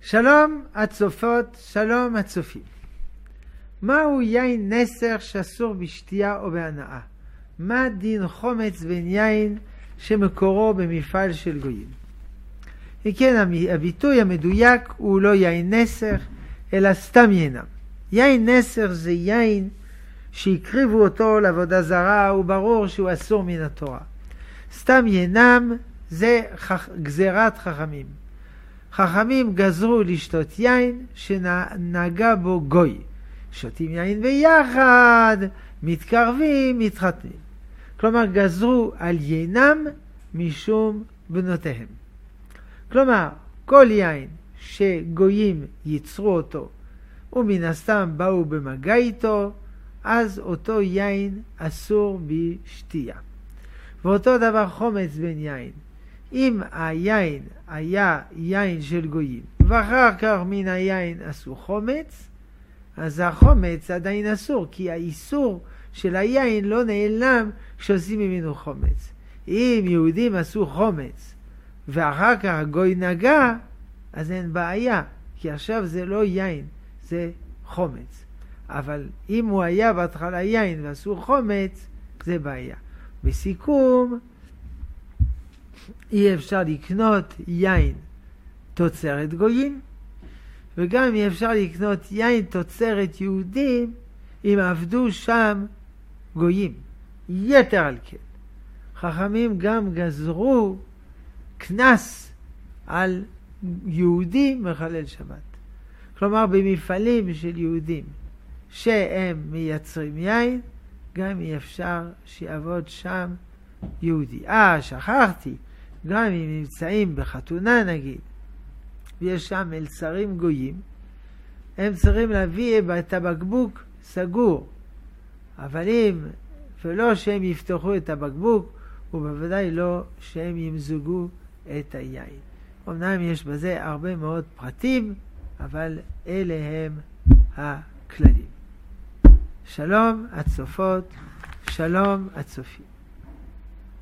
שלום הצופות, שלום הצופים. מהו יין נסר שאסור בשתייה או בהנאה? מה דין חומץ בין יין שמקורו במפעל של גויים? וכן, הביטוי המדויק הוא לא יין נסר, אלא סתם יינם. יין נסר זה יין שהקריבו אותו לעבודה זרה, וברור שהוא אסור מן התורה. סתם יינם זה גזירת חכמים. חכמים גזרו לשתות יין שנגע בו גוי. שותים יין ביחד, מתקרבים, מתחתנים. כלומר, גזרו על יינם משום בנותיהם. כלומר, כל יין שגויים ייצרו אותו, ומן הסתם באו במגע איתו, אז אותו יין אסור בשתייה. ואותו דבר חומץ בין יין. אם היין היה יין של גויים, ואחר כך מן היין עשו חומץ, אז החומץ עדיין אסור, כי האיסור של היין לא נעלם כשעושים ממנו חומץ. אם יהודים עשו חומץ, ואחר כך הגוי נגע, אז אין בעיה, כי עכשיו זה לא יין, זה חומץ. אבל אם הוא היה בהתחלה יין ועשו חומץ, זה בעיה. בסיכום, אי אפשר לקנות יין תוצרת גויים, וגם אי אפשר לקנות יין תוצרת יהודים אם עבדו שם גויים. יתר על כן, חכמים גם גזרו כנס על יהודים מחלל שבת. כלומר, במפעלים של יהודים שהם מייצרים יין, גם אי אפשר שיעבוד שם יהודי. שכחתי, גם אם נמצאים בחתונה נגיד, ויש שם מלצרים גויים, הם צריכים להביא את הבקבוק סגור. אבל אם, ולא שהם יפתחו את הבקבוק, ובוודאי לא שהם ימזוגו את היין. אמנם יש בזה הרבה מאוד פרטים, אבל אלה הם הכללים. שלום הצופות, שלום הצופים.